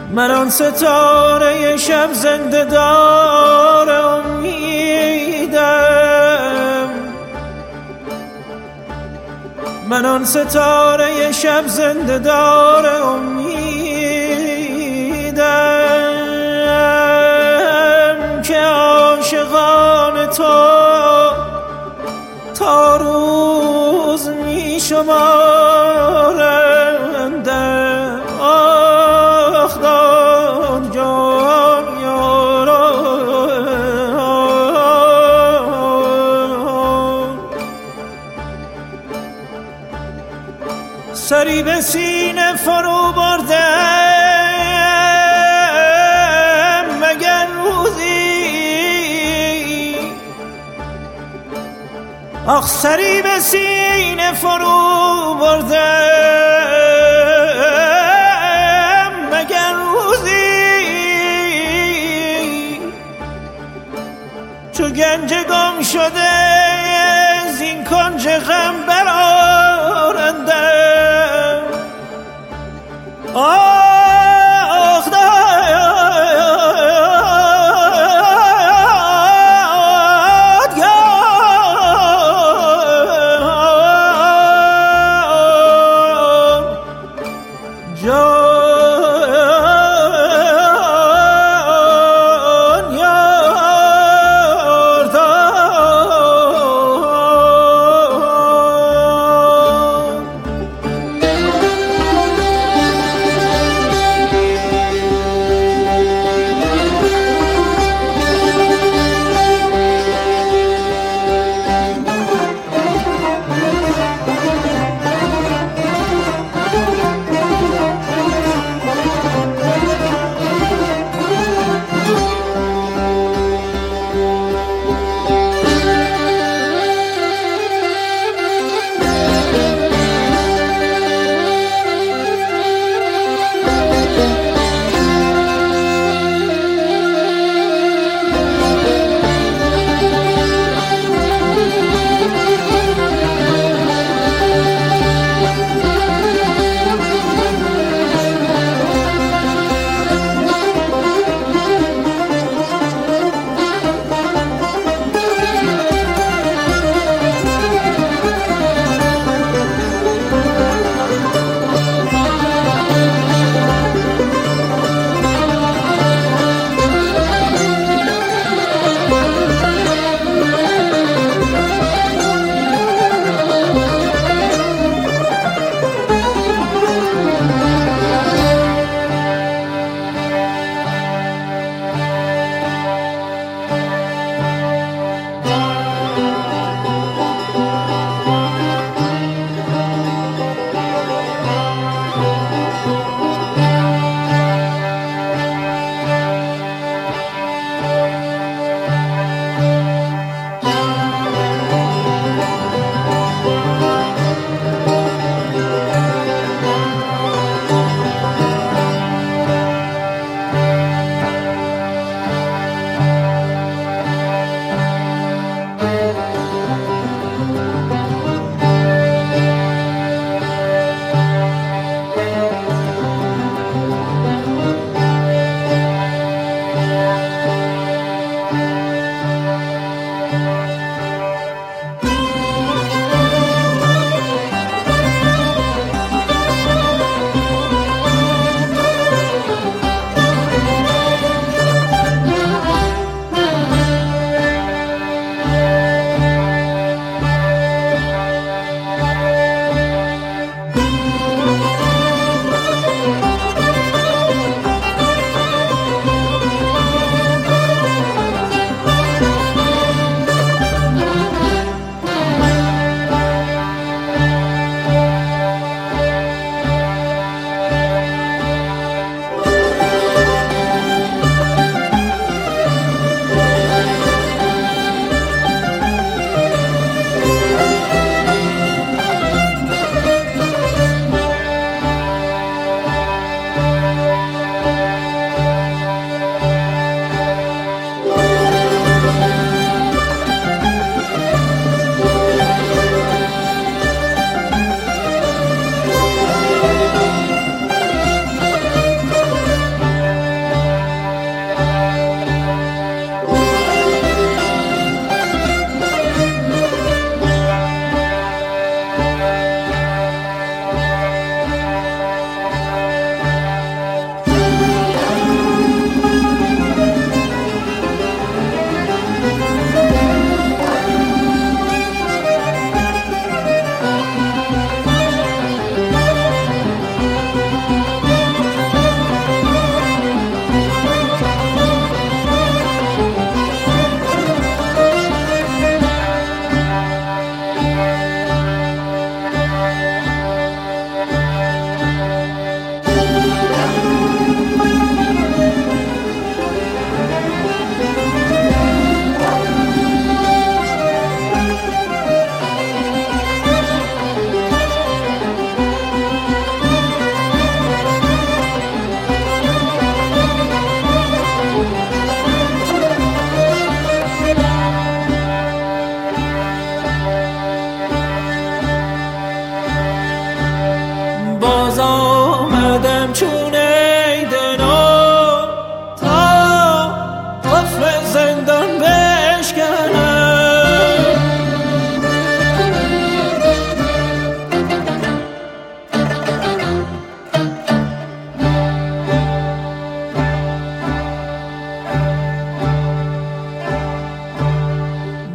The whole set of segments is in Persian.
من آن ستاره شب زنده دار امیدم، من آن ستاره شب زنده دار امیدم که عاشقان تو تا روز می شمارند. آخ داد جان یاران، سری به سینه فرو بردم مگر روزی، آخ سری به سینه فرو بردم مگر روزی، چو گنج گم شده زین کنج غم برآرندم. آخ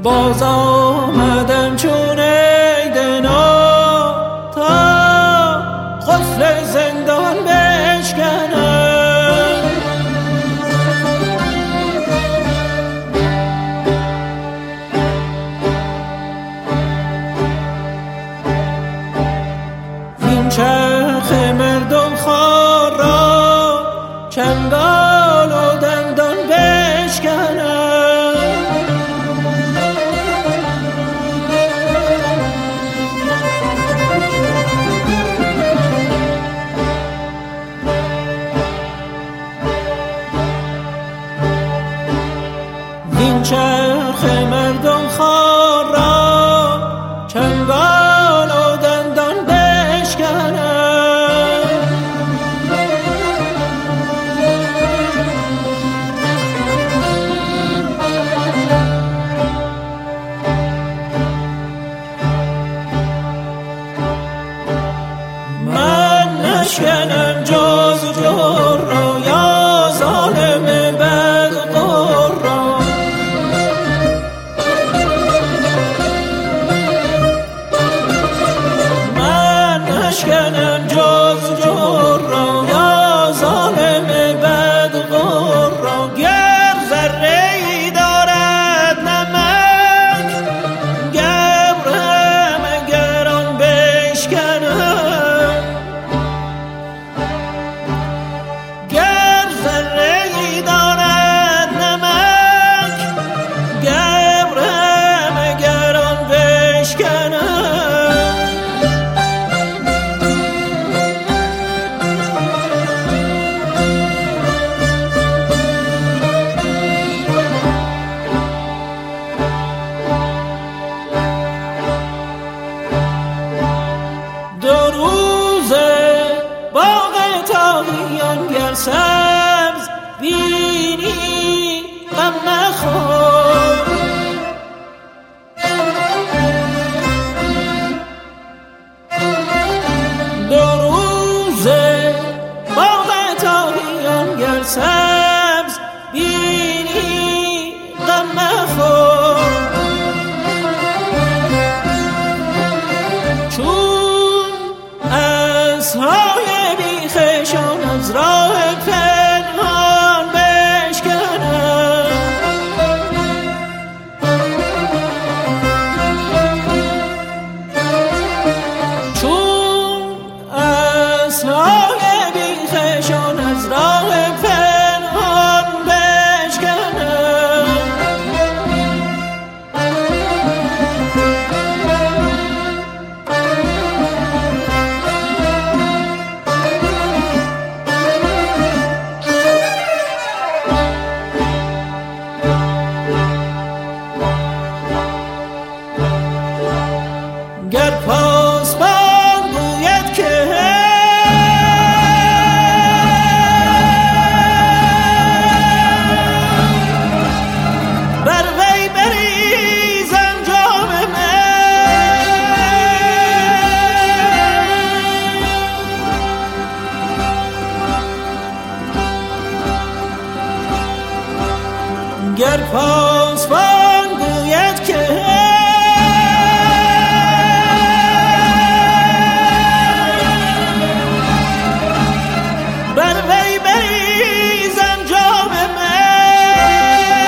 باز آمدم چون عید نو تا قفل زندان بشکنم. این چرخ مردم خوار را چنگال و دندان بشکنم. این چرخ مردم خوار را چنگال و دندان بشکنم. من نشکنم جز جور را یا ظالم بدقور را. نشکنم جز جور را یا ظالم بدقور را. گر ذره ای دارد نمک گبرم اگر آن بشکنم. گر ذره ای دارد نمک گبرم اگر آن بشکنم. گر سبز بینی غم مخور. دو روزه باغ طاغیان گر سبز بینی غم مخور. چون اسهای بیخشان از راه پنهان بشکنم. چون اسهای بیخشان از راه پنهان بشکنم. گر پاسبان گوید که بر وی بریزم جام من. گر پاسبان گوید که بر وی بریزم جام من.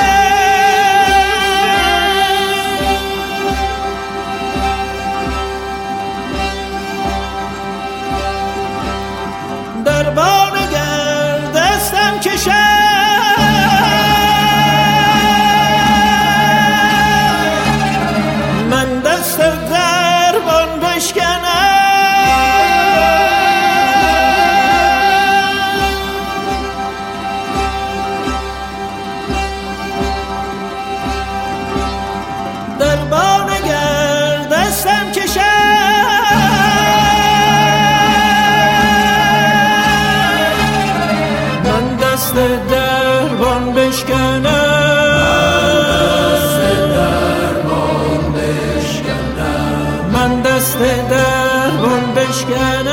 دربان گر دستم کشد من دست دربان بشکنم. دربان گر دستم کشد من دست دربان بشکنم. من دست دربان بشکنم.